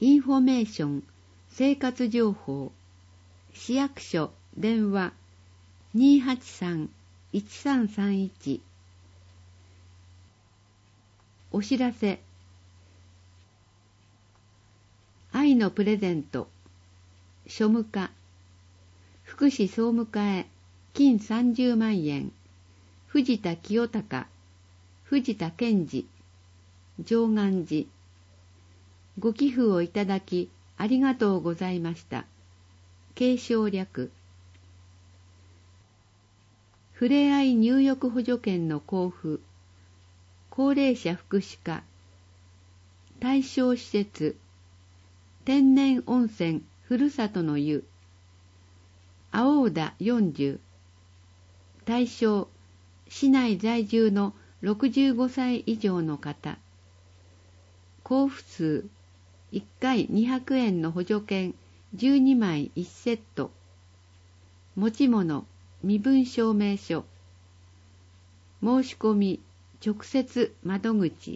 インフォメーション、生活情報、市役所、電話、283-1331。お知らせ。愛のプレゼント、庶務課、福祉総務課へ金30万円、藤田清隆、藤田健二、上岸寺。ご寄付をいただきありがとうございました。継承略。ふれあい入浴補助券の交付、高齢者福祉課、対象施設、天然温泉ふるさとの湯、青田40、対象、市内在住の65歳以上の方、交付数、1回200円の補助券12枚1セット、持ち物、身分証明書、申し込み、直接窓口。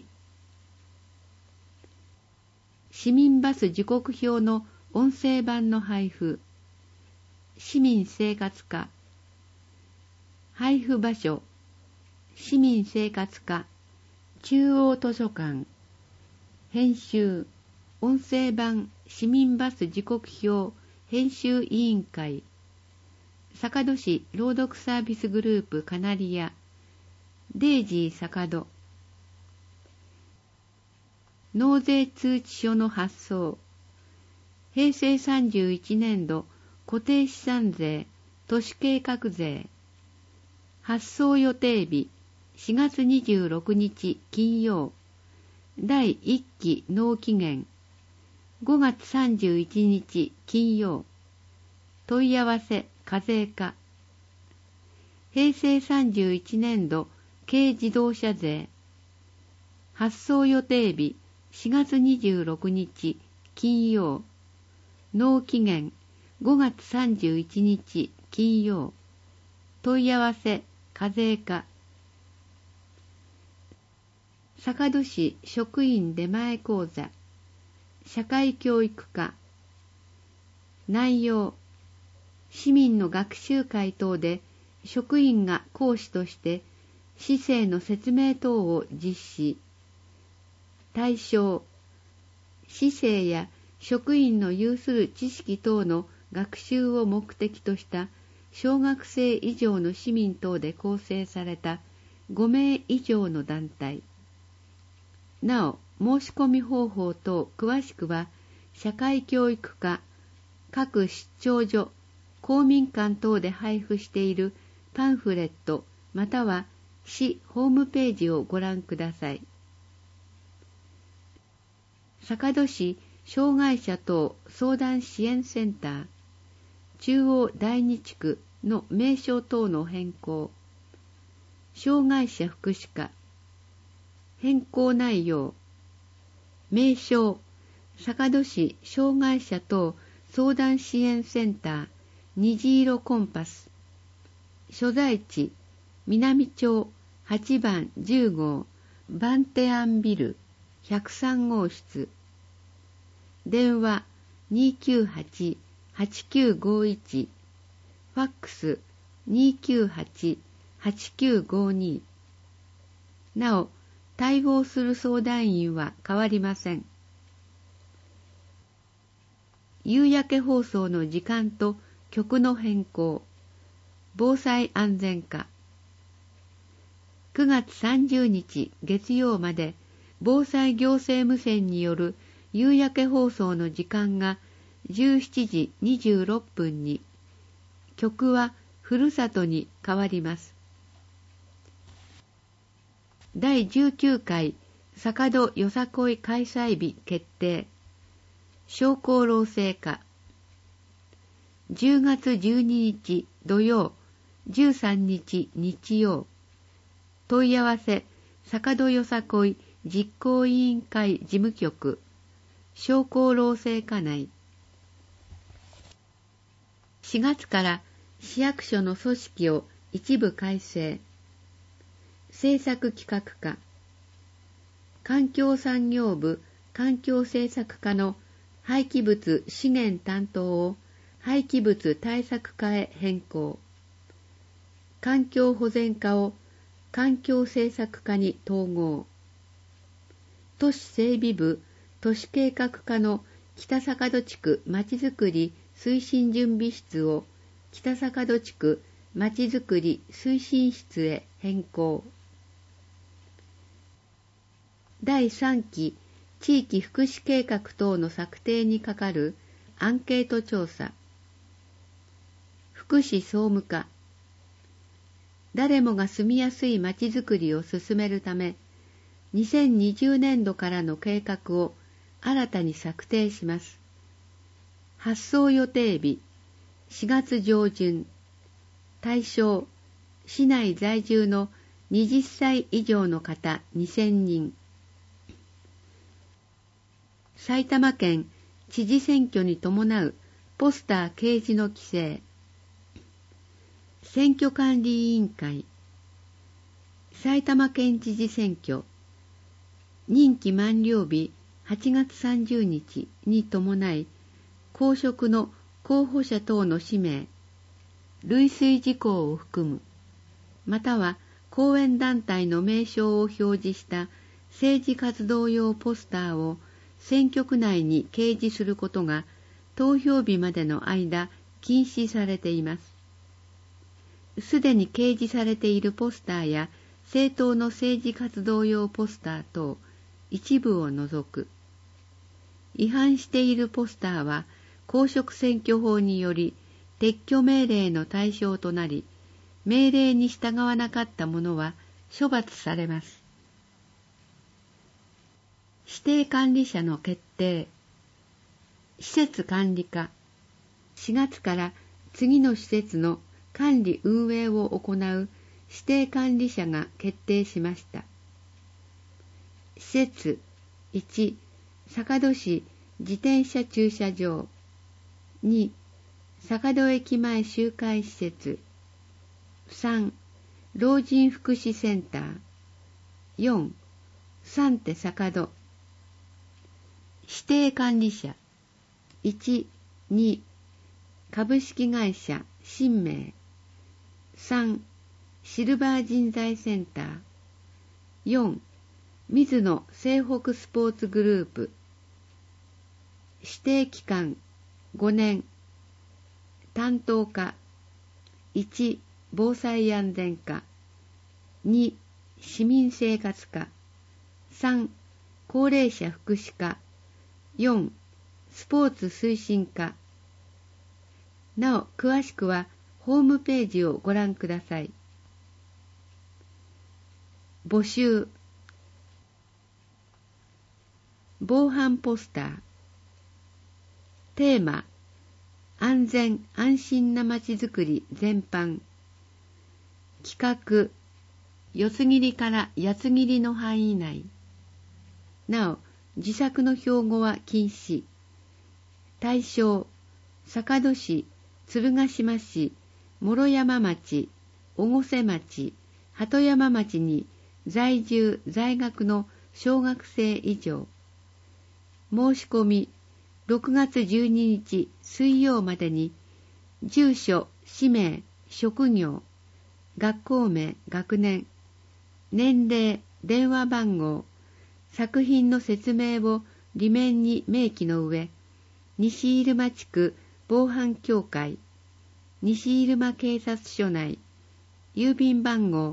市民バス時刻表の音声版の配布、市民生活課、配布場所、市民生活課、中央図書館、編集、音声版市民バス時刻表編集委員会、坂戸市朗読サービスグループカナリア、デイジー坂戸。納税通知書の発送。平成31年度固定資産税、都市計画税。発送予定日4月26日金曜。第1期納期限5月31日金曜。問い合わせ課税課。平成31年度軽自動車税。発送予定日4月26日金曜。納期限5月31日金曜。問い合わせ課税課。坂戸市職員出前講座、社会教育課。内容、市民の学習会等で職員が講師として市政の説明等を実施。対象、市政や職員の有する知識等の学習を目的とした小学生以上の市民等で構成された5名以上の団体。なお、申し込み方法等詳しくは、社会教育課、各出張所、公民館等で配布しているパンフレット、または市ホームページをご覧ください。坂戸市障害者等相談支援センター、中央第二地区の名称等の変更。障害者福祉課。変更内容。名称、坂戸市障害者等相談支援センター、虹色コンパス。所在地、南町8番10号、バンテアンビル103号室。電話298-8951。ファックス298-8952。なお、対応する相談員は変わりません。夕焼け放送の時間と曲の変更。防災安全課。9月30日月曜まで防災行政無線による夕焼け放送の時間が17時26分に、曲はふるさとに変わります。第19回坂戸よさこい開催日決定。商工労政課。10月12日土曜、13日日曜。問い合わせ坂戸よさこい実行委員会事務局、商工労政課内。4月から市役所の組織を一部改正。政策企画課。環境産業部環境政策課の廃棄物資源担当を廃棄物対策課へ変更。環境保全課を環境政策課に統合。都市整備部都市計画課の北坂戸地区まちづくり推進準備室を北坂戸地区まちづくり推進室へ変更。第3期地域福祉計画等の策定にかかるアンケート調査。福祉総務課。誰もが住みやすいまちづくりを進めるため、2020年度からの計画を新たに策定します。発送予定日、4月上旬。対象、市内在住の20歳以上の方2000人。埼玉県知事選挙に伴うポスター掲示の規制。選挙管理委員会。埼玉県知事選挙。任期満了日8月30日に伴い、公職の候補者等の氏名、類推事項を含む、または後援団体の名称を表示した政治活動用ポスターを選挙区内に掲示することが投票日までの間禁止されています。すでに掲示されているポスターや政党の政治活動用ポスター等一部を除く。違反しているポスターは公職選挙法により撤去命令の対象となり、命令に従わなかった者は処罰されます。指定管理者の決定。施設管理課。4月から次の施設の管理運営を行う指定管理者が決定しました。施設1、坂戸市自転車駐車場。2、坂戸駅前集会施設。3、老人福祉センター。4、三手坂戸。指定管理者。1、2、株式会社新明。3、シルバー人材センター。4、水野西北スポーツグループ。指定期間5年。担当課。1、防災安全課。2、市民生活課。3、高齢者福祉課。4、スポーツ推進課。なお、詳しくはホームページをご覧ください。募集。防犯ポスター。テーマ、安全安心なまちづくり全般。企画、四つ切りから八つ切りの範囲内。なお、自作の標語は禁止。対象、坂戸市、鶴ヶ島市、諸山町、越生町、鳩山町に在住在学の小学生以上。申し込み、6月12日水曜までに、住所、氏名、職業、学校名、学年、年齢、電話番号、作品の説明を裏面に明記の上、西入間地区防犯協会、西入間警察署内、郵便番号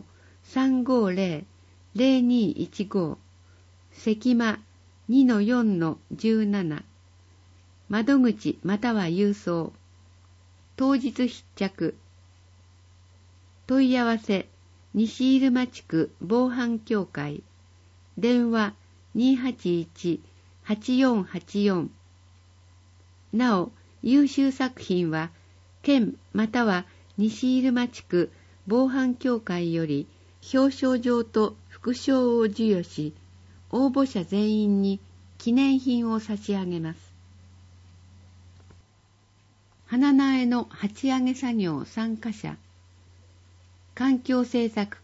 350-0215、関間 2-4-17、窓口または郵送、当日必着。問い合わせ、西入間地区防犯協会、電話281-8484。なお、優秀作品は、県または西入間地区防犯協会より表彰状と副賞を授与し、応募者全員に記念品を差し上げます。花苗の鉢上げ作業参加者。環境政策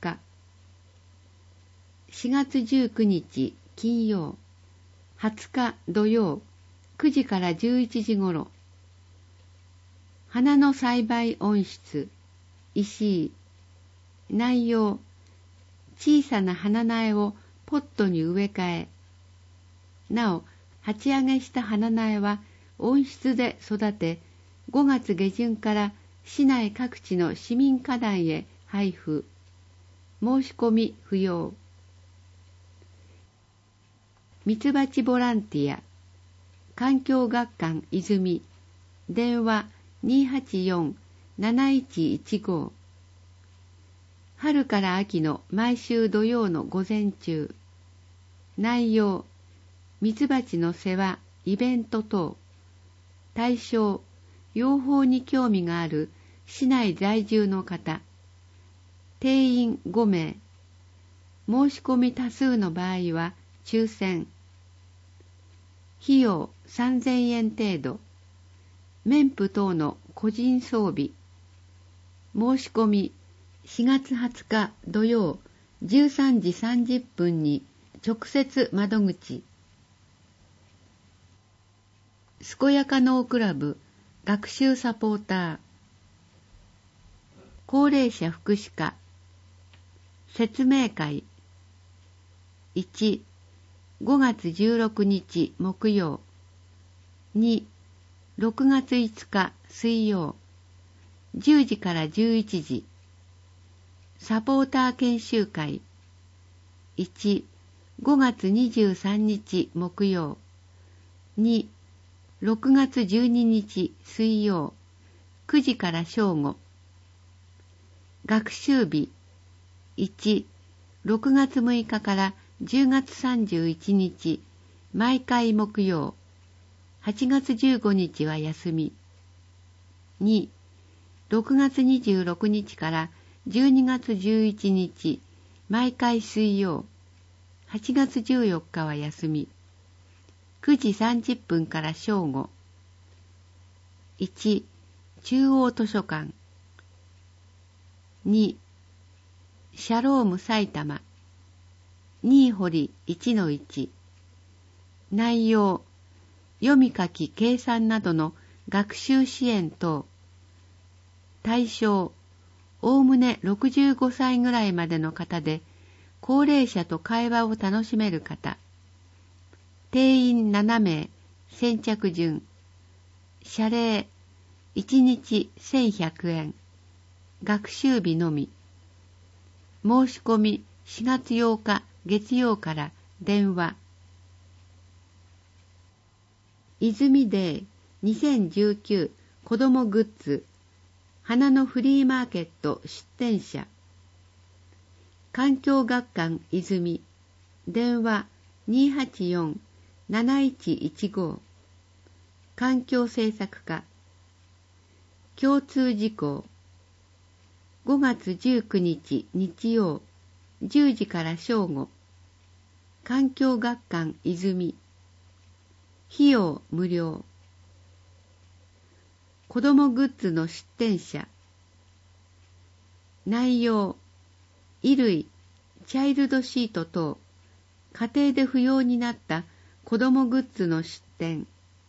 課。4月19日金曜、20日土曜、 9時から11時ごろ。花の栽培温室、石井。内容、小さな花苗をポットに植え替え。なお、鉢上げした花苗は温室で育て、5月下旬から市内各地の市民花壇へ配布。申し込み不要。ミツバチボランティア、環境学館泉、電話284-7115。春から秋の毎週土曜の午前中。内容、ミツバチの世話、イベント等。対象、養蜂に興味がある市内在住の方。定員5名。申し込み多数の場合は抽選。費用3000円程度。綿布等の個人装備。申し込み4月20日土曜13時30分に直接窓口。健やか脳クラブ学習サポーター。高齢者福祉課。説明会。1、5月16日木曜。2、6月5日水曜。10時から11時。サポーター研修会。1、5月23日木曜。2、6月12日水曜。9時から正午。学習日。1、6月6日から10月31日、毎回木曜。8月15日は休み。2、6月26日から12月11日、毎回水曜。8月14日は休み。9時30分から正午。1、中央図書館。2、シャローム埼玉。新堀 1-1。内容、読み書き計算などの学習支援等。対象、おおむね65歳ぐらいまでの方で、高齢者と会話を楽しめる方。定員7名、先着順。謝礼、1日1100円。学習日のみ。申し込み4月8日月曜から電話。泉デー2019子どもグッズ花のフリーマーケット出店者。環境学館泉、電話284-7115。環境政策課。共通事項。5月19日日曜10時から正午。環境学館泉。費用無料。子どもグッズの出店者。内容、衣類、チャイルドシート等、家庭で不要になった子どもグッズの出店。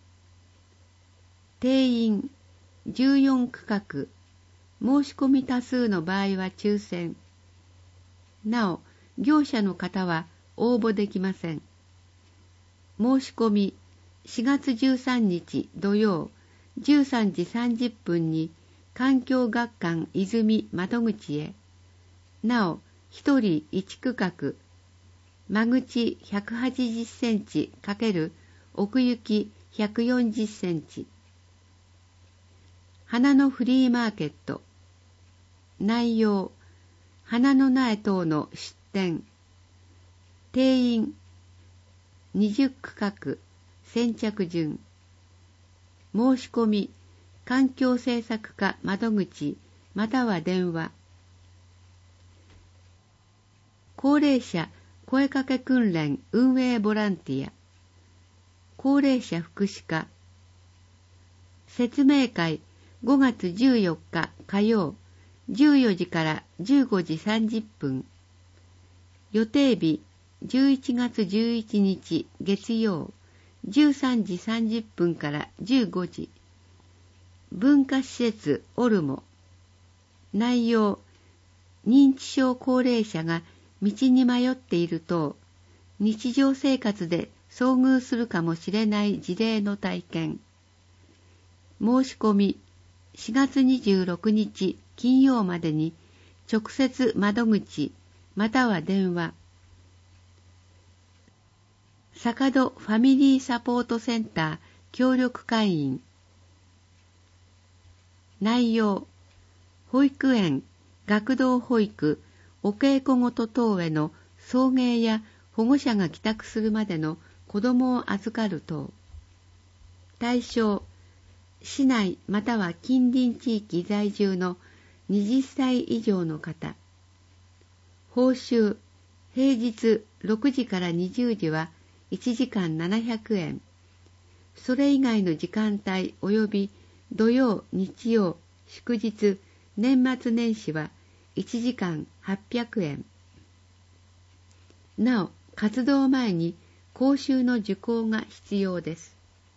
定員14区画。申し込み多数の場合は抽選。なお、業者の方は応募できません。申し込み4月13日土曜13時30分に環境学館泉窓口へ。なお、1人1区画。間口180センチ×奥行き140センチ。花のフリーマーケット。内容、花の苗等の出店。定員20区画。先着順。申し込み環境政策課窓口または電話。高齢者声かけ訓練運営ボランティア。高齢者福祉課。説明会5月14日火曜14時から15時30分。予定日11月11日月曜 13時30分から15時。文化施設オルモ。内容、認知症高齢者が道に迷っていると、日常生活で遭遇するかもしれない事例の体験。申し込み、4月26日金曜までに直接窓口または電話。坂戸ファミリーサポートセンター協力会員。内容、保育園、学童保育、お稽古事等への送迎や保護者が帰宅するまでの子どもを預かる等。対象、市内または近隣地域在住の20歳以上の方。報酬、平日6時から20時は1時間700円。それ以外の時間帯及び土曜、日曜、祝日、年末年始は1時間800円。なお、活動前に講習の受講が必要です。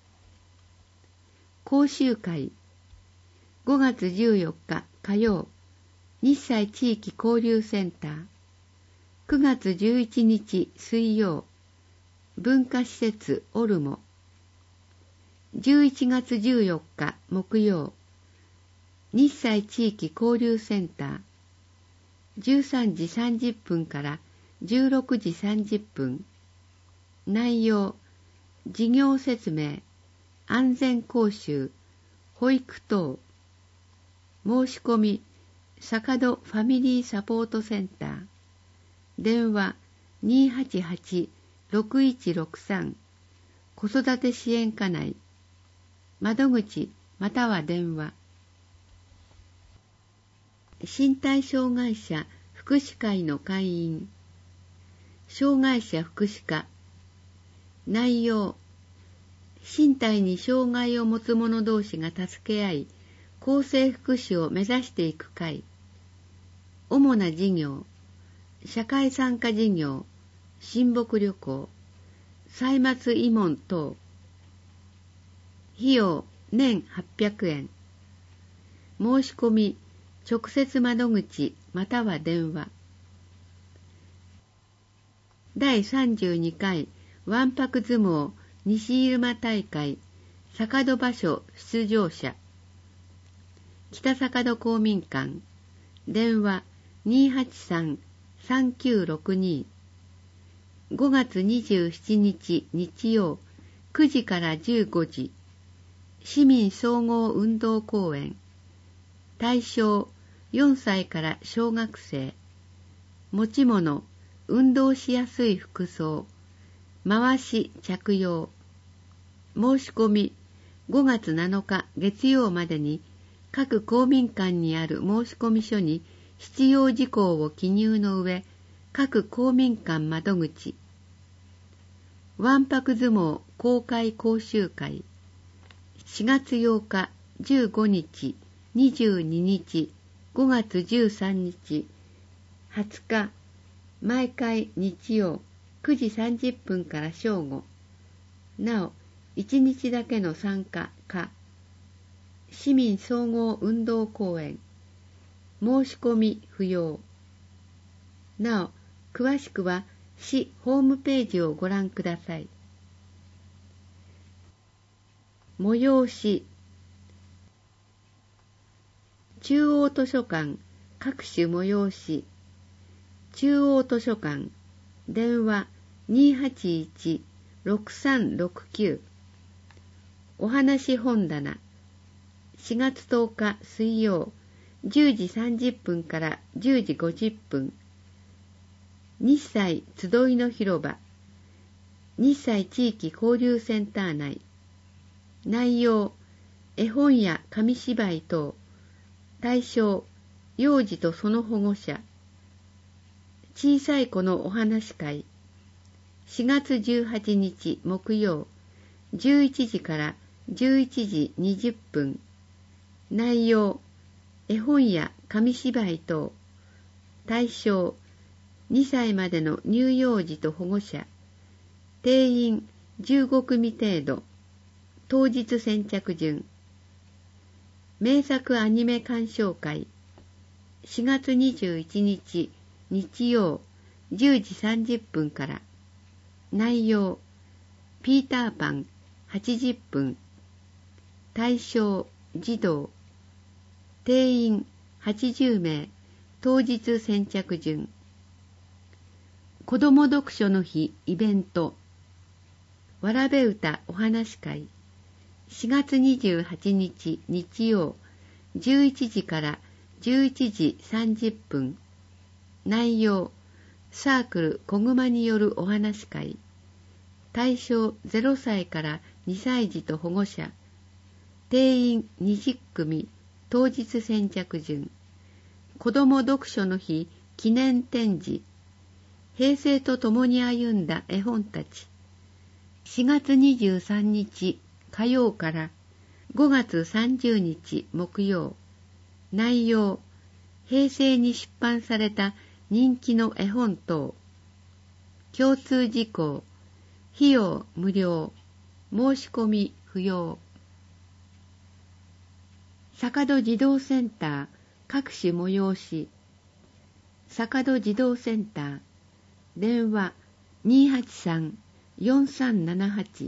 講習会、5月14日火曜、日西地域交流センター。9月11日水曜、文化施設オルモ。11月14日木曜、日西地域交流センター。13時30分から16時30分。内容、事業説明、安全講習、保育等。申し込み、坂戸ファミリーサポートセンター。電話 288-6163。子育て支援課内。窓口または電話。身体障害者福祉会の会員。障害者福祉課。内容、身体に障害を持つ者同士が助け合い、公正福祉を目指していく会。主な事業、社会参加事業、親睦旅行、歳末慰問等。費用、年800円。申し込み、直接窓口または電話。第32回わんぱく相撲西入間大会坂戸場所出場者。北坂戸公民館。電話 283-3962。5月27日日曜9時から15時。市民総合運動公園。対象4歳から小学生。持ち物、運動しやすい服装。回し着用。申し込み、5月7日月曜までに各公民館にある申込書に必要事項を記入の上、各公民館窓口。わんぱく相撲公開講習会。4月8日、15日、22日、5月13日、20日、毎回日曜9時30分から正午。なお、1日だけの参加か。市民総合運動公園。申し込み不要。なお、詳しくは市ホームページをご覧ください。催し。中央図書館各種催し。中央図書館。電話 281-6369。お話本棚。4月10日水曜10時30分から10時50分。日西集いの広場。日西地域交流センター内。内容、絵本や紙芝居等。対象、幼児とその保護者。小さい子のお話会。4月18日木曜11時から11時20分。内容、絵本や紙芝居等。対象、2歳までの乳幼児と保護者。定員 15組程度。当日先着順。名作アニメ鑑賞会。4月21日日曜10時30分から。内容、ピーターパン80分。対象、児童。定員80名。当日先着順。子ども読書の日イベント。わらべ歌お話会。4月28日日曜11時から11時30分。内容、サークルこぐまによるお話会。対象0歳から2歳児と保護者。定員20組。当日先着順。子ども読書の日記念展示。平成と共に歩んだ絵本たち。4月23日火曜から5月30日木曜。内容、平成に出版された人気の絵本等。共通事項、費用無料、申し込み不要。坂戸児童センター各種催し。坂戸児童センター電話 283-4378。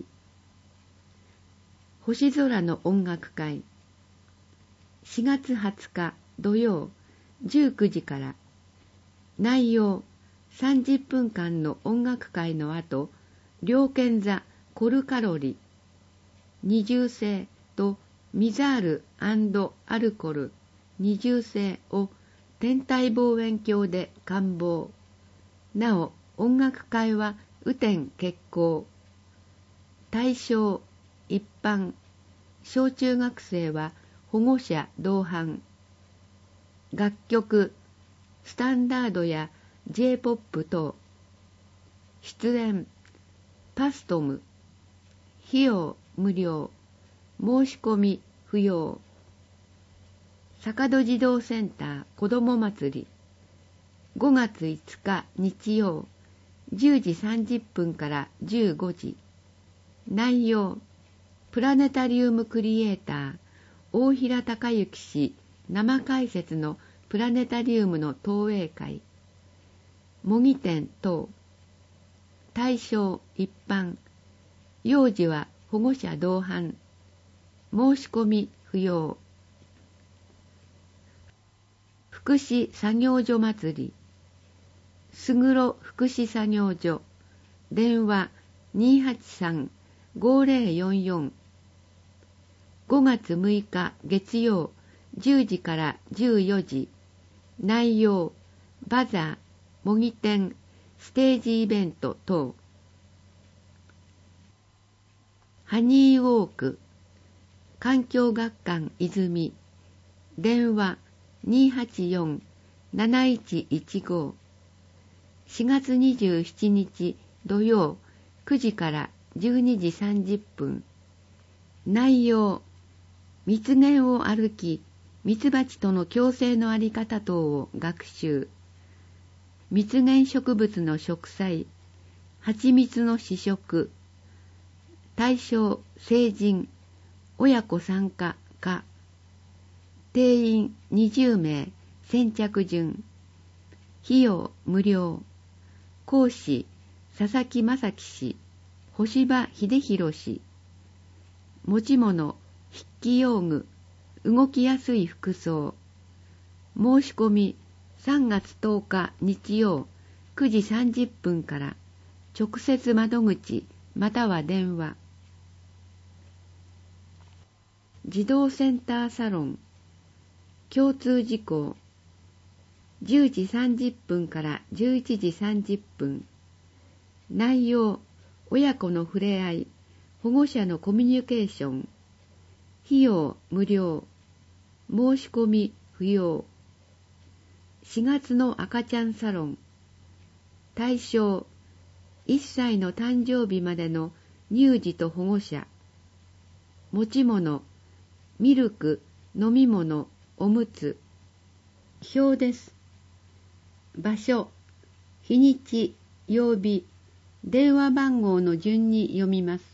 星空の音楽会。4月20日土曜19時から。内容、30分間の音楽会の後、猟犬座コルカロリ、二重性とミザール&アルコル二重性を天体望遠鏡で観望。なお、音楽会は雨天決行。対象、一般。小中学生は保護者同伴。楽曲、スタンダードや J-POP 等。出演、パストム。費用無料。申し込み不要。坂戸児童センター子ども祭り。5月5日日曜10時30分から15時。内容、プラネタリウムクリエイター大平隆之氏生解説のプラネタリウムの投影会。模擬店等。対象一般。幼児は保護者同伴。申し込み不要。福祉作業所祭り。すぐろ福祉作業所。電話 283-5044。5月6日月曜10時から14時。内容、バザー、模擬店、ステージイベント等。ハニーウォーク、環境学館泉。電話 284-7115。4月27日土曜9時から12時30分。内容、蜜源を歩き、蜜蜂との共生のあり方等を学習。蜜源植物の植栽、蜂蜜の試食。対象、成人、親子参加か。定員20名、先着順。費用無料。講師、佐々木正樹氏、干場秀弘氏。持ち物、筆記用具、動きやすい服装。申し込み3月10日日曜9時30分から。直接窓口または電話。児童センターサロン。共通事項。10時30分から11時30分。内容、親子の触れ合い、保護者のコミュニケーション。費用無料。申し込み不要。4月の赤ちゃんサロン。対象、1歳の誕生日までの乳児と保護者。持ち物、ミルク、飲み物、おむつ。表です。場所、日にち、曜日、 電話番号の順に読みます。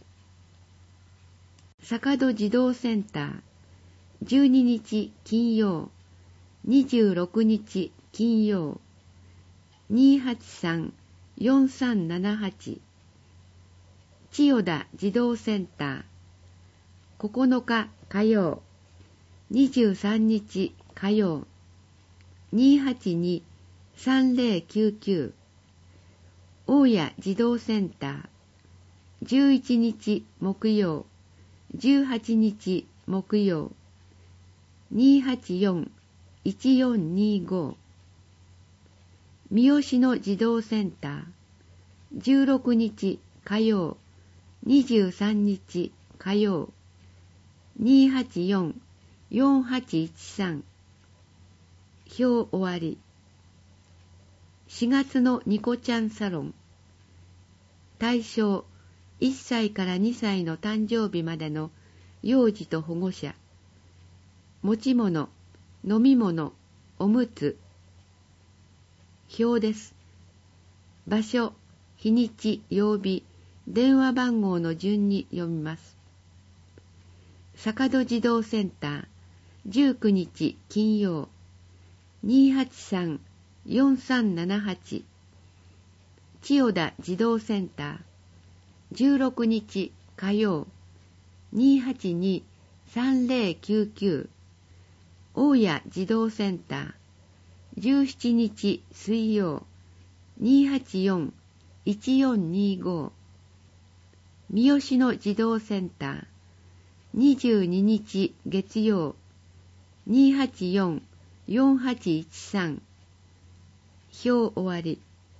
坂戸児童センター、12日金曜、26日金曜、283-4378。千代田児童センター、9日火曜、23日火曜、282-3099。大谷児童センター、11日木曜、18日木曜、284-1425。三好の児童センター、16日火曜、23日火曜、284-4813。表終わり。4月のニコちゃんサロン。対象、1歳から2歳の誕生日までの幼児と保護者。持ち物、飲み物、おむつ。表です。場所、日にち、曜日、電話番号の順に読みます。坂戸児童センター、19日金曜、283-4378。千代田児童センター、16日火曜、282-3099。大谷児童センター、17日水曜、284-1425。三好の児童センター、22日月曜、284-4813。表終わり。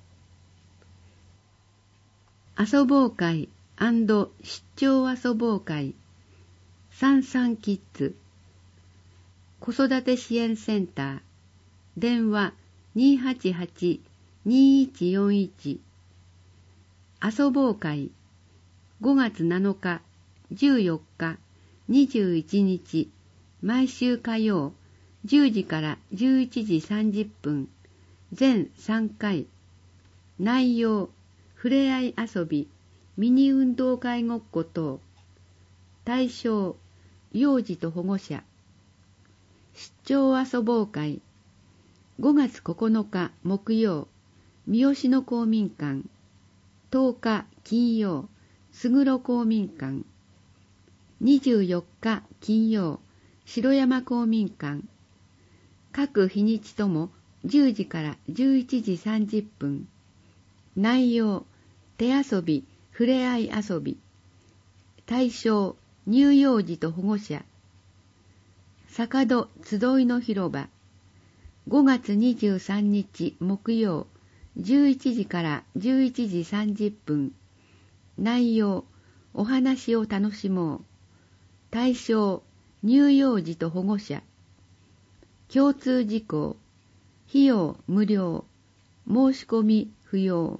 遊ぼう会&出張遊ぼう会、サンサンキッズ。子育て支援センター、電話 288-2141。遊ぼう会、5月7日、14日、21日、毎週火曜、10時から11時30分、全3回。内容、ふれあい遊び、ミニ運動会ごっこ等。対象、幼児と保護者。出張遊ぼう会、5月9日木曜、三好の公民館。10日金曜、勝呂公民館。24日金曜、城山公民館。各日にちとも10時から11時30分。内容、手遊び、ふれあい遊び。対象、乳幼児と保護者。坂戸集いの広場。5月23日木曜、11時から11時30分。内容、お話を楽しもう。対象、乳幼児と保護者。共通事項、費用無料、申し込み不要。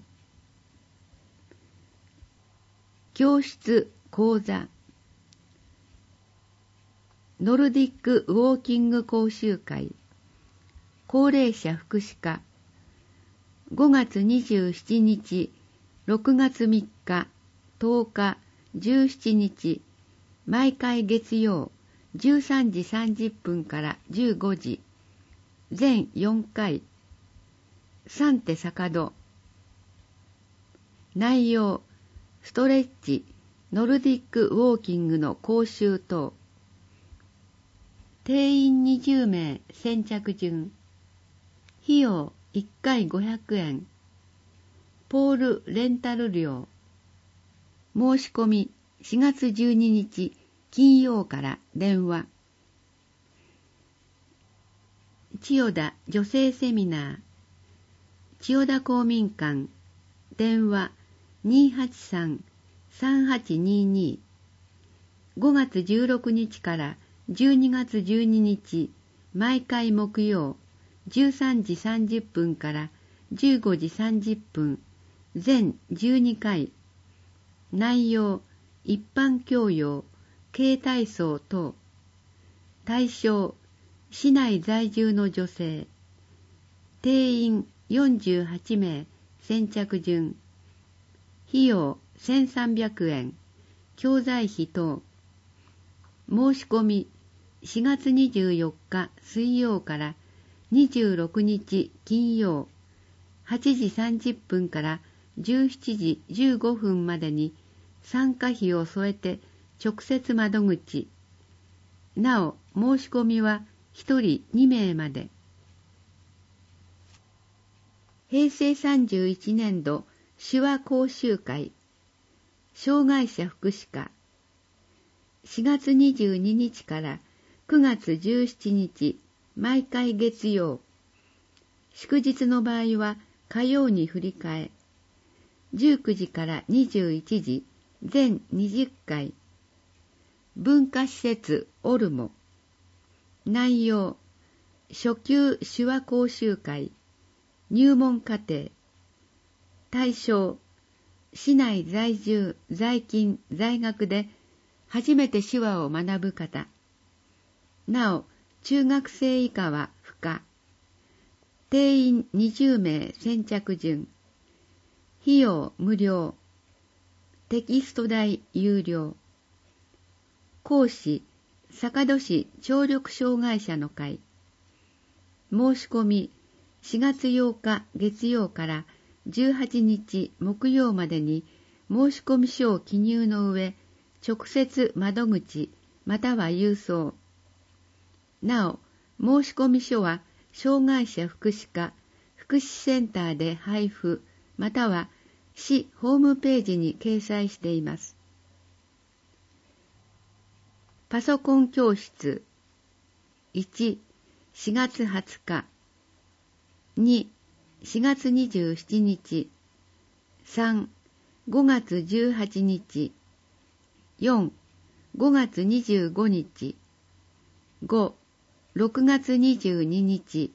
教室講座。ノルディックウォーキング講習会。高齢者福祉課。5月27日、6月3日、10日、17日、毎回月曜、13時30分から15時、全4回。三手坂戸。内容、ストレッチ、ノルディックウォーキングの講習等。定員20名先着順。費用1回500円。ポールレンタル料。申し込み4月12日金曜から電話。千代田女性セミナー。千代田公民館。電話 283-3822。5月16日から12月12日、毎回木曜、13時30分から15時30分、全12回。内容、一般教養、軽体操等。対象、市内在住の女性。定員48名先着順。 費用1300円、教材費等。申し込み4月24日水曜から26日金曜8時30分から17時15分までに参加費を添えて直接窓口。なお、申し込みは1人2名まで。平成31年度手話講習会障害者福祉課4月22日から9月17日毎回月曜。祝日の場合は火曜に振り替え。19時から21時全20回。文化施設オルモ。内容初級手話講習会入門課程。対象市内在住在勤在学で初めて手話を学ぶ方。なお中学生以下は不可。定員20名先着順。費用無料。テキスト代有料。講師坂戸市聴力障害者の会。申し込み4月8日月曜から18日木曜までに申し込み書を記入の上、直接窓口または郵送。なお、申し込み書は障害者福祉課福祉センターで配布または市ホームページに掲載しています。パソコン教室1、4月20日2、4月27日3、5月18日4、5月25日5、6月22日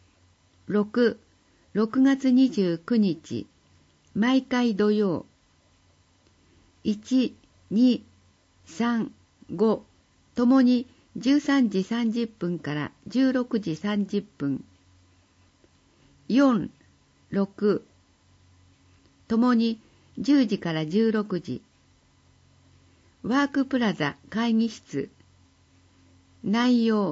6、6月29日毎回土曜1、2、3、5ともに13時30分から16時30分4、6ともに10時から16時ワークプラザ会議室内容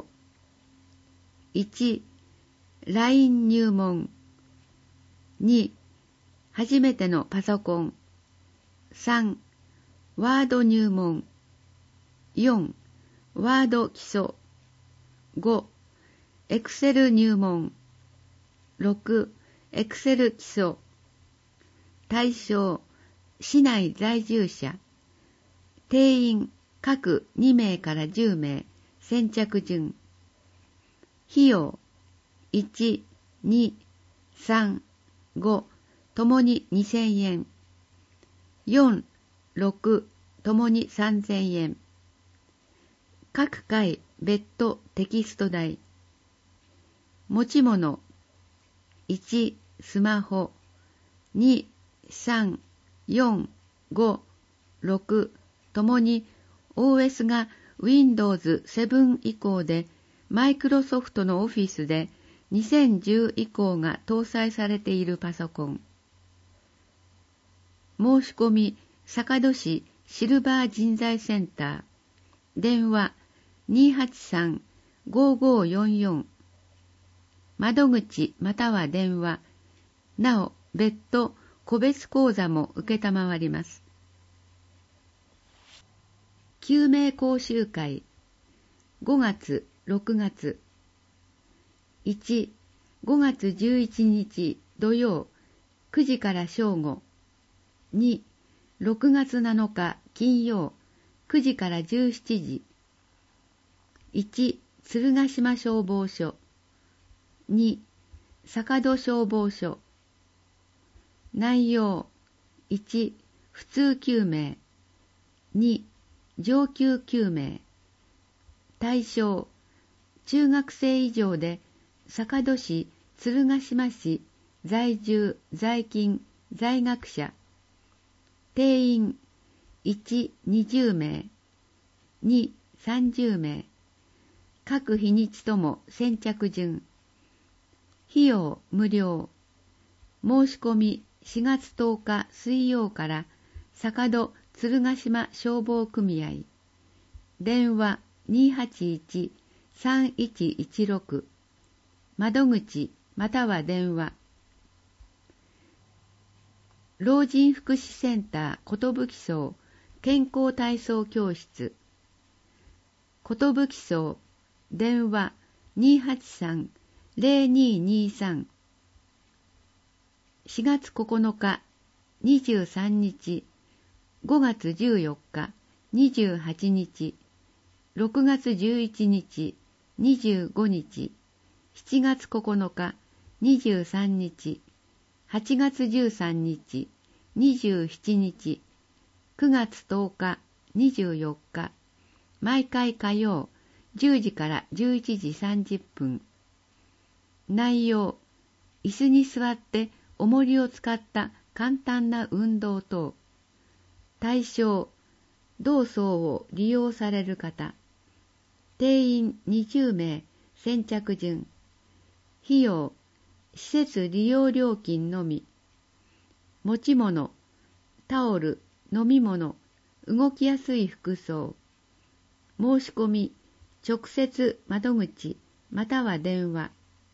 1、LINE 入門2、初めてのパソコン3、ワード入門4、ワード基礎5、エクセル入門6、エクセル基礎対象、市内在住者定員各2名から10名先着順費用1、2、3、5ともに2000円4、6ともに3000円各回別途テキスト代持ち物1、スマホ2、3、4、5、6ともに OS が Windows 7以降でマイクロソフトのオフィスで2010以降が搭載されているパソコン。申し込み坂戸市シルバー人材センター電話283-5544窓口または電話なお別途個別講座も承ります。救命講習会5月6月1、5月11日土曜9時から正午2、6月7日金曜9時から17時1、鶴ヶ島消防署2、坂戸消防署内容1、普通救命2、上級救命対象、中学生以上で坂戸市、鶴ヶ島市在住、在勤、在学者定員1、20名2、30名各日にちとも先着順費用無料申し込み4月10日水曜から坂戸鶴ヶ島消防組合、電話 281-3116、窓口または電話。老人福祉センター寿荘健康体操教室、寿荘、電話 283-0223。4月9日、23日、5月14日、28日、6月11日、25日、7月9日、23日、8月13日、27日、9月10日、24日、毎回火曜、10時から11時30分。内容、椅子に座って重りを使った簡単な運動等。対象、同層を利用される方。定員20名、先着順。費用、施設利用料金のみ。持ち物、タオル、飲み物、動きやすい服装。申し込み、直接窓口、または電話。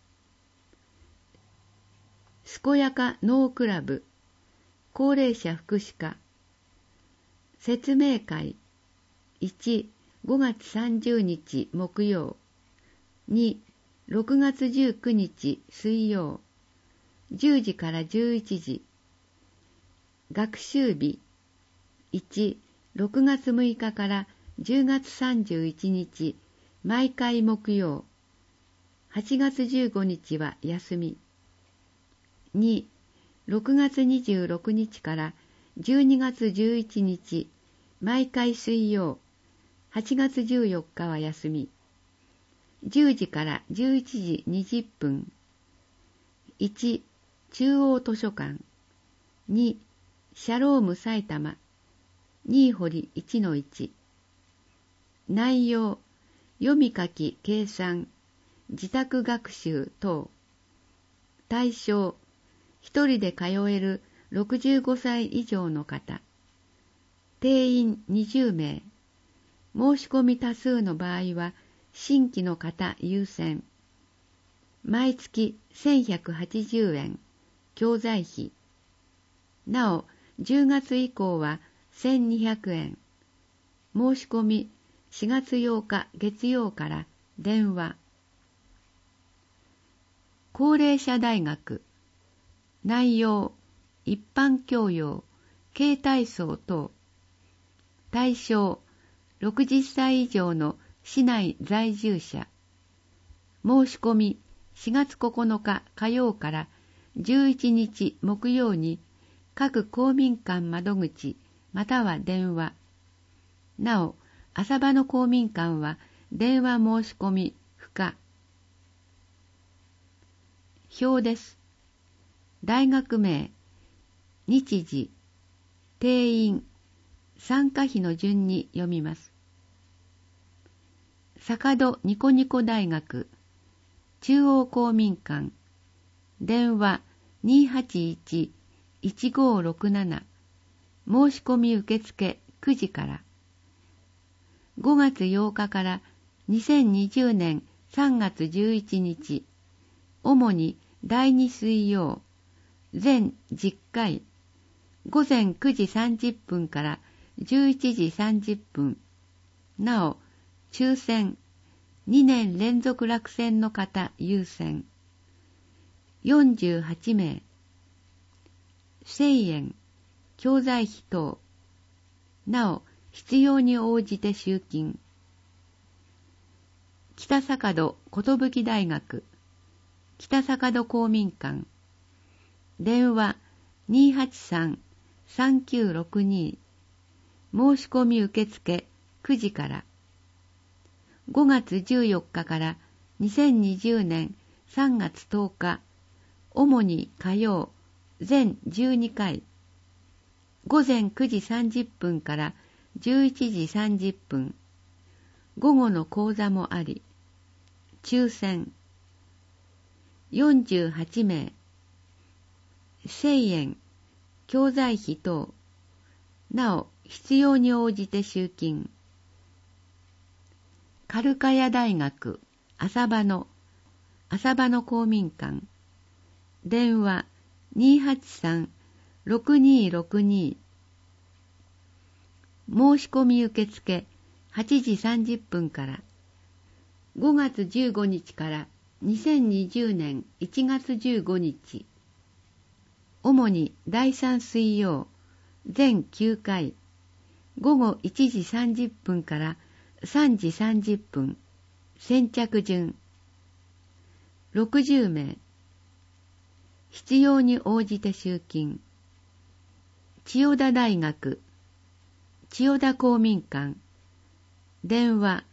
健やか脳クラブ、高齢者福祉課。説明会。1、5月30日木曜。2、6月19日水曜。10時から11時。学習日。1、6月6日から10月31日、毎回木曜。8月15日は休み。2、6月26日から12月11日、毎回水曜。8月14日は休み。10時から11時20分。1、中央図書館。2、シャローム埼玉。新堀 1-1。内容、読み書き計算、自宅学習等。対象、一人で通える65歳以上の方。定員20名。申し込み多数の場合は、新規の方優先。毎月1180円、教材費。なお、10月以降は1200円。申し込み4月8日月曜から電話。高齢者大学。内容、一般教養、軽体操等。対象、60歳以上の市内在住者。申し込み4月9日火曜から11日木曜に各公民館窓口または電話。なお、浅場の公民館は電話申し込み不可。表です。大学名、日時、定員、参加費の順に読みます。坂戸ニコニコ大学、中央公民館、電話 281-1567、申し込み受付9時から。5月8日から2020年3月11日、主に第2水曜、全10回、午前9時30分から11時30分。なお、抽選、2年連続落選の方優先。48名。1000円、教材費等。なお、必要に応じて集金。北坂戸寿大学、北坂戸公民館。電話 283-3962。申し込み受付9時から。5月14日から2020年3月10日、主に火曜、全12回。午前9時30分から11時30分。午後の講座もあり。抽選。48名。1000円、教材費等。 なお必要に応じて集金。カルカヤ大学浅場の公民館、電話 283-6262。申し込み受付8時30分から。5月15日から2020年1月15日。主に第3水曜、全9回、午後1時30分から3時30分、先着順。60名。必要に応じて集金。千代田大学、千代田公民館、電話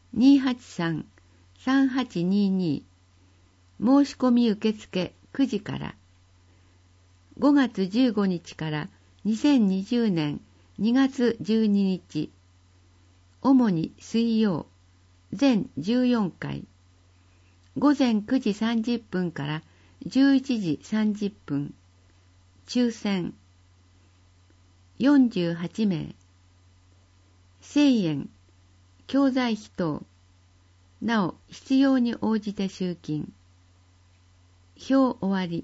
283-3822。申し込み受付9時から。5月15日から2020年2月12日。主に水曜、全14回。午前9時30分から11時30分。抽選。48名。1000円。教材費等。なお、必要に応じて集金。表終わり。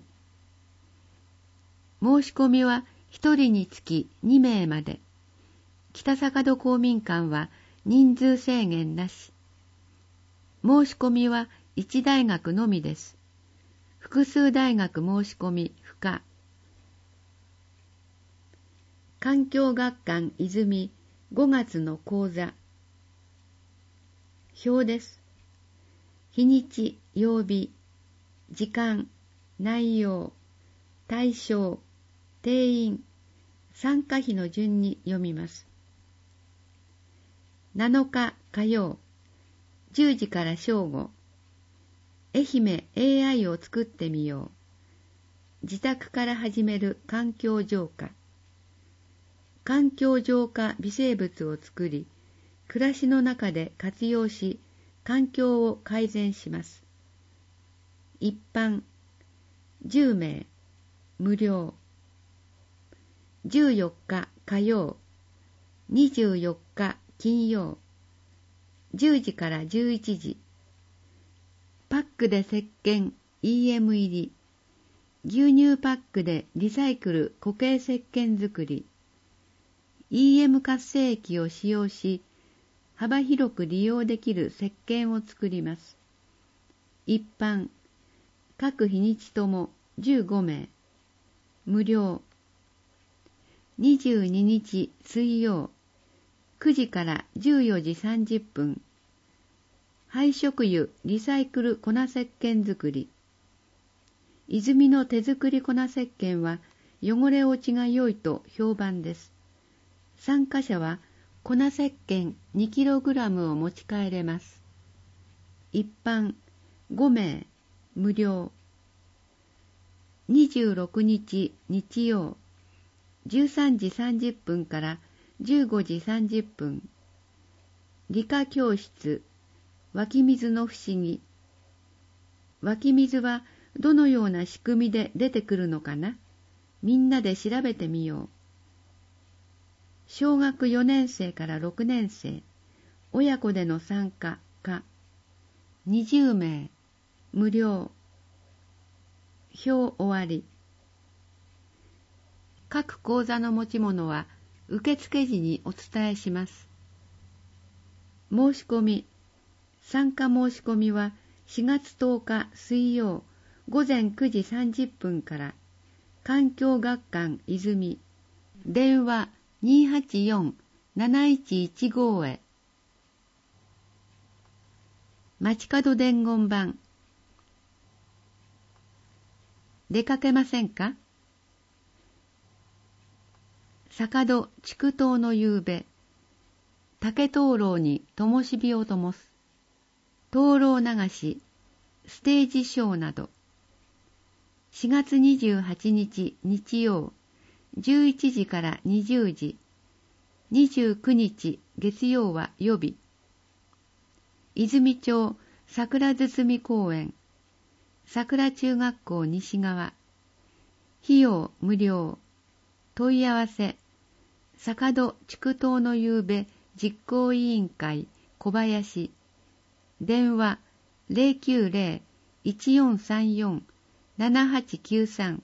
申し込みは1人につき2名まで。北坂戸公民館は人数制限なし。申し込みは1大学のみです。複数大学申し込み不可。環境学館泉5月の講座。表です。日にち、曜日、時間、内容、対象、定員、参加費の順に読みます。7日火曜、10時から正午。愛媛 AI を作ってみよう。自宅から始める環境浄化。環境浄化微生物を作り、暮らしの中で活用し、環境を改善します。一般、10名、無料。14日火曜、24日金曜、10時から11時。パックで石鹸 EM 入り。牛乳パックでリサイクル固形石鹸作り。EM 活性液を使用し、幅広く利用できる石鹸を作ります。一般、各日にちとも15名。無料。22日水曜、9時から14時30分。廃食油リサイクル粉石鹸作り。泉の手作り粉石鹸は汚れ落ちが良いと評判です。参加者は粉石鹸 2kg を持ち帰れます。一般5名無料。26日日曜、13時30分から15時30分。理科教室、湧き水の不思議。湧き水はどのような仕組みで出てくるのかな？みんなで調べてみよう。小学4年生から6年生、親子での参加か。20名、無料。表終わり。各講座の持ち物は受付時にお伝えします。申し込み。参加申し込みは4月10日水曜午前9時30分から。環境学館泉。電話 284-7115 へ。街角伝言板。出かけませんか？坂戸筑東の夕べ、竹灯籠に灯火を灯す。灯籠流し、ステージショーなど。4月28日日曜、11時から20時。29日月曜は予備。泉町桜堤公園、桜中学校西側。費用無料。問い合わせ坂戸筑東の夕べ実行委員会小林、電話 090-1434-7893。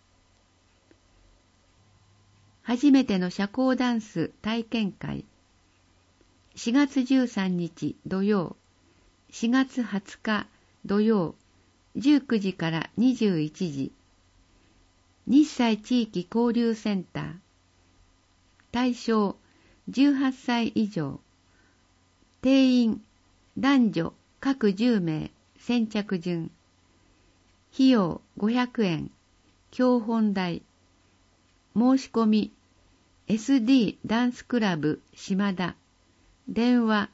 初めての社交ダンス体験会。4月13日土曜、4月20日土曜、19時から21時。日西地域交流センター。対象18歳以上。定員男女各10名先着順。費用500円。教本代。申し込み SD ダンスクラブ島田。電話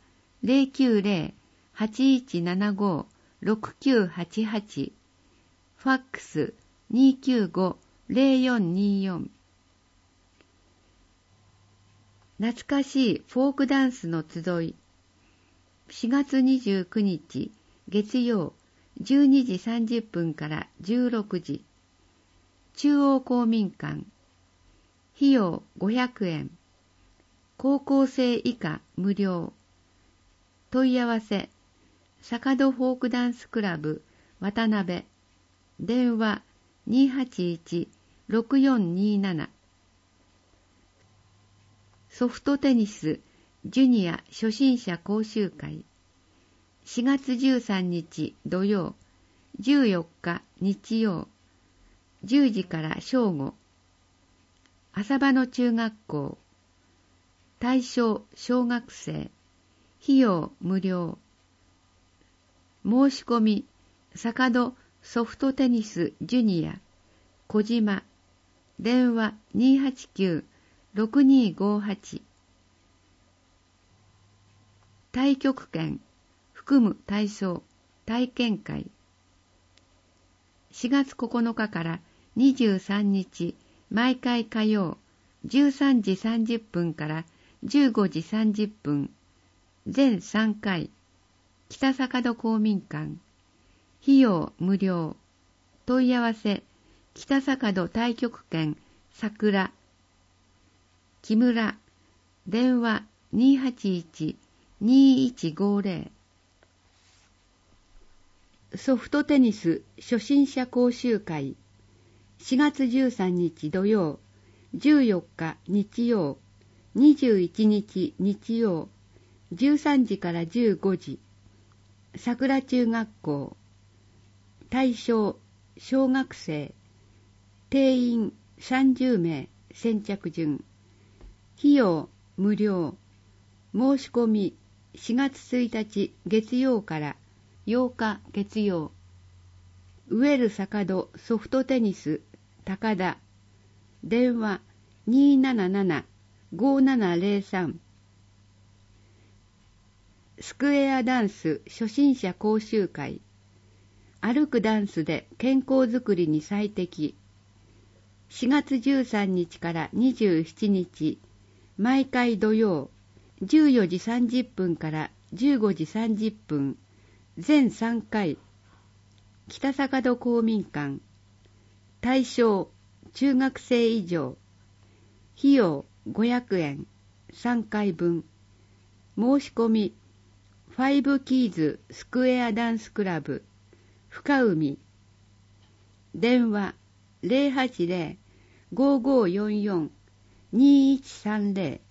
090-8175-6988。ファックス 295-0424。懐かしいフォークダンスの集い。4月29日月曜12時30分から16時。中央公民館。費用500円。高校生以下無料。問い合わせ坂戸フォークダンスクラブ渡辺。電話 281-6427。ソフトテニスジュニア初心者講習会。4月13日土曜、14日日曜、10時から正午。浅場の中学校。対象小学生。費用無料。申し込み坂戸ソフトテニスジュニア小島。電話 289-6258。太極拳含む体操体験会。4月9日から23日毎回火曜13時30分から15時30分。全3回。北坂戸公民館。費用無料。問い合わせ北坂戸太極拳桜。木村。電話 281-2150。ソフトテニス初心者講習会。4月13日土曜、14日日曜、21日日曜、13時から15時。桜中学校。対象小学生。定員30名先着順。費用無料。申し込み4月1日月曜から8日月曜。ウェル坂戸ソフトテニス高田。電話 277-5703。スクエアダンス初心者講習会。歩くダンスで健康づくりに最適。4月13日から27日毎回土曜14時30分から15時30分。全3回。北坂戸公民館。対象中学生以上。費用500円3回分。申し込みファイブキーズスクエアダンスクラブ深海。電話 080-5544-2130。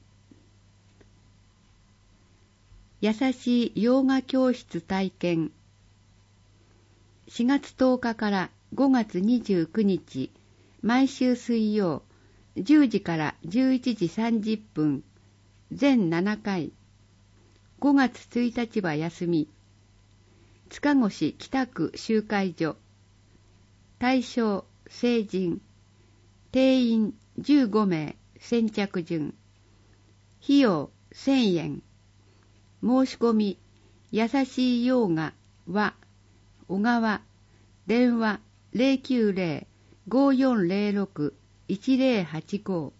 優しいヨーガ教室体験。4月10日から5月29日毎週水曜10時から11時30分。全7回。5月1日は休み。塚越北区集会所。対象成人。定員15名先着順。費用1000円。申し込み優しいヨーガは小川。電話 090-5406-1085。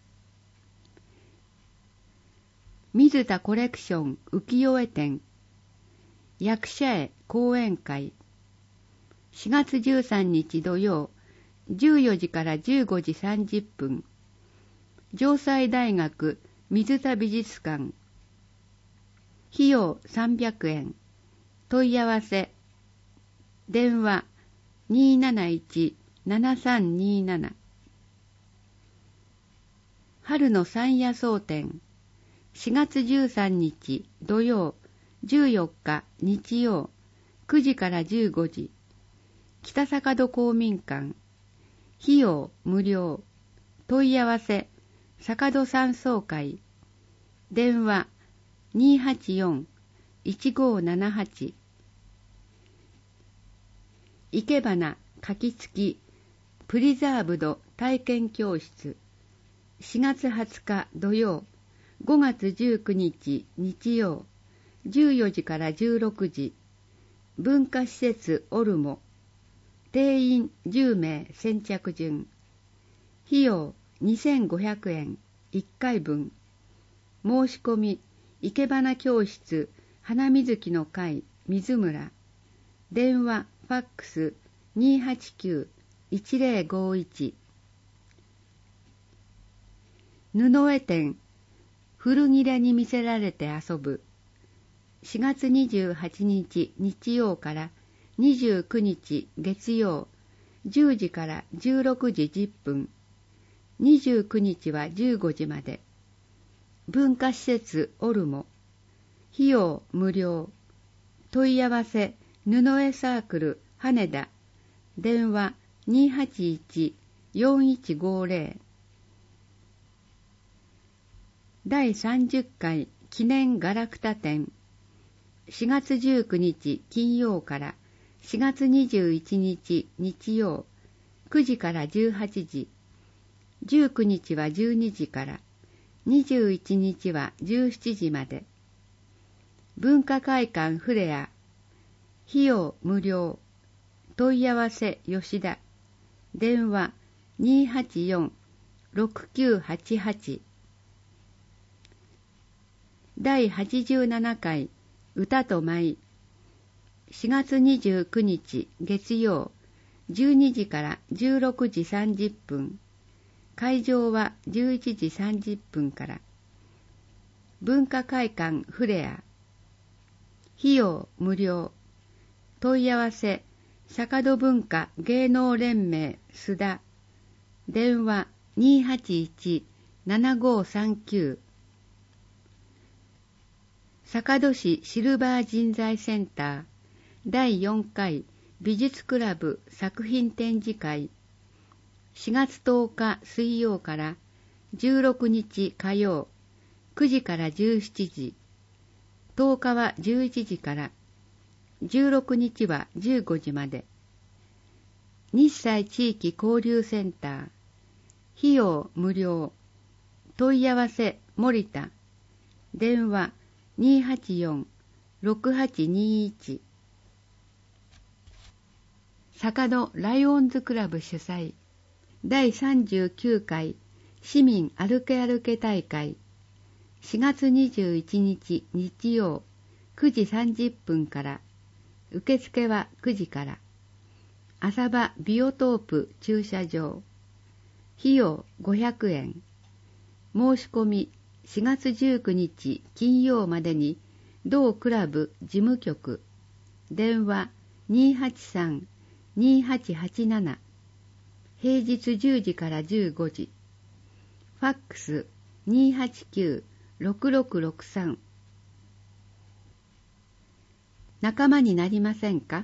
水田コレクション浮世絵展。役者絵講演会。4月13日土曜14時から15時30分。城西大学水田美術館。費用300円。問い合わせ。電話 271-7327。春の山野草展。4月13日土曜、14日日曜、9時から15時。北坂戸公民館。費用無料。問い合わせ。坂戸山荘会。電話 284-1578。生け花柿付きプリザーブド体験教室。4月20日土曜、5月19日日曜、14時から16時。文化施設オルモ。定員10名先着順。費用2500円1回分。申し込み、生け花教室花水木の会水村。電話ファックス 289-1051。布絵展古切れに魅せられて遊ぶ。4月28日日曜から29日月曜、10時から16時10分。29日は15時まで。文化施設オルモ。費用無料。問い合わせ布絵サークル羽田。電話 281-4150。第30回記念ガラクタ展。4月19日金曜から4月21日日曜、9時から18時。19日は12時から、21日は17時まで。文化会館フレア。費用無料。問い合わせ吉田。電話 284-6988。第87回歌と舞。4月29日月曜、12時から16時30分。会場は11時30分から。文化会館フレア。費用無料。問い合わせ坂戸文化芸能連盟須田。電話 281-7539。坂戸市シルバー人材センター第4回美術クラブ作品展示会。4月10日水曜から16日火曜、9時から17時。10日は11時から、16日は15時まで。日西地域交流センター。費用無料。問い合わせ森田。電話284-6821。坂戸ライオンズクラブ主催第39回市民歩け歩け大会。4月21日日曜、9時30分から。受付は9時から。浅場ビオトープ駐車場。費用500円。申し込み4月19日金曜までに同クラブ事務局。電話283-2887。平日10時から15時。ファックス289-6663。仲間になりませんか？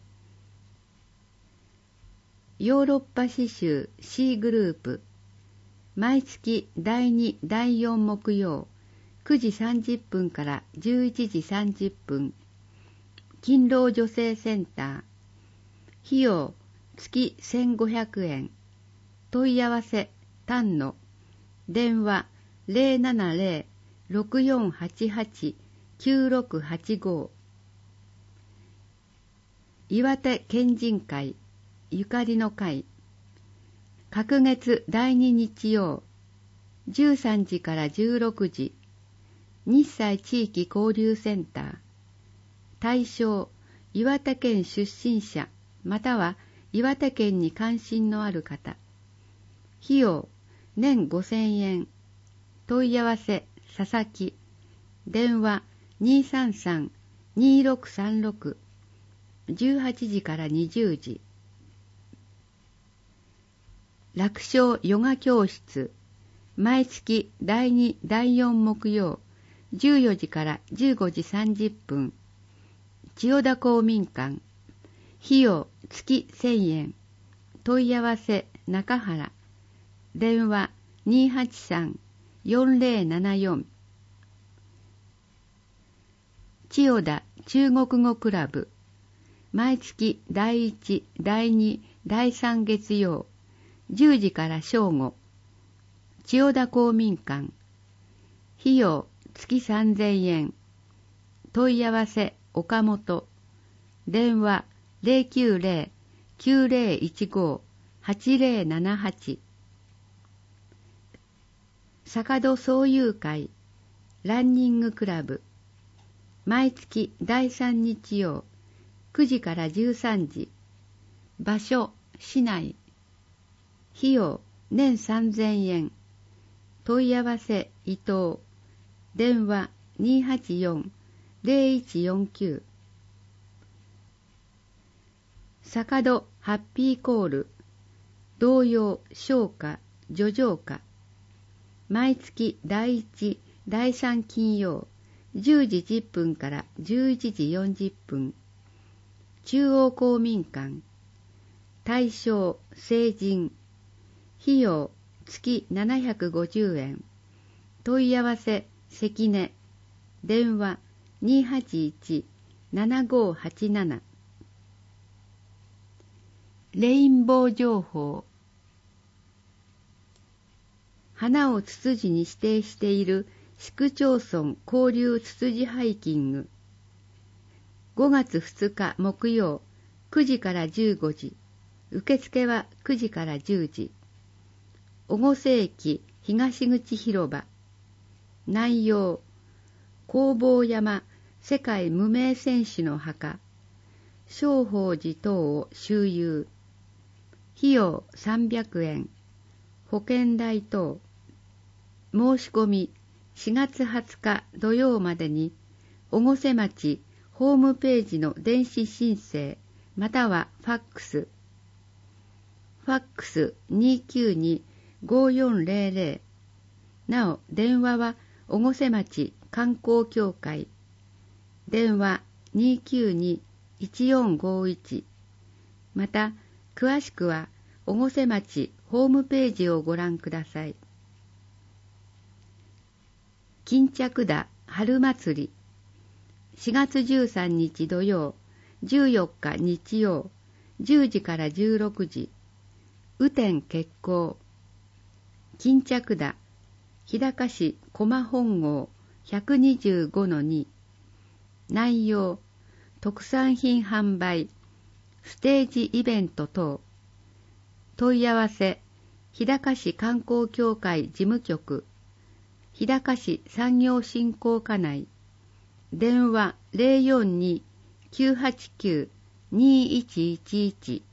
ヨーロッパ刺繍 C グループ。毎月第2、第4木曜、9時30分から11時30分。勤労女性センター。費用月1500円。問い合わせ丹野。電話070-6488-9685。岩手県人会ゆかりの会。隔月第2日曜、13時から16時。日西地域交流センター。対象岩手県出身者または岩手県に関心のある方。費用年5000円。問い合わせ佐々木、電話233-2636、18時から20時。楽勝ヨガ教室、毎月第2、第4木曜、14時から15時30分。千代田公民館。費用月1000円。問い合わせ中原。電話283-4074。千代田中国語クラブ。毎月第1、第2、第3月曜、10時から正午。千代田公民館。費用月3000円。問い合わせ岡本。電話090-9015-8078。坂戸総友会ランニングクラブ。毎月第3日曜9時から13時。場所市内。費用年3000円。問い合わせ伊藤。電話284-0149。坂戸ハッピーコール。童謡唱歌叙情歌。毎月第1、第3金曜10時10分から11時40分。中央公民館。対象成人。費用月750円。問い合わせ関根。電話281-7587。レインボー情報。花をツツジに指定している市区町村交流ツツジハイキング。5月2日木曜9時から15時。受付は9時から10時。越生駅東口広場。内容、弘法山世界無名戦士の墓、正法寺等を周遊。費用300円。保険代等。申し込み4月20日土曜までに、越生町ホームページの電子申請、またはファックス。ファックス292-5400。なお、電話は越生町観光協会。電話292-1451。また、詳しくは越生町ホームページをご覧ください。巾着田春祭り。4月13日土曜、14日日曜、10時から16時。雨天決行。巾着田日高市駒本郷 125-2。内容、特産品販売、ステージイベント等。問い合わせ、日高市観光協会事務局、日高市産業振興課内。電話042-989-2111。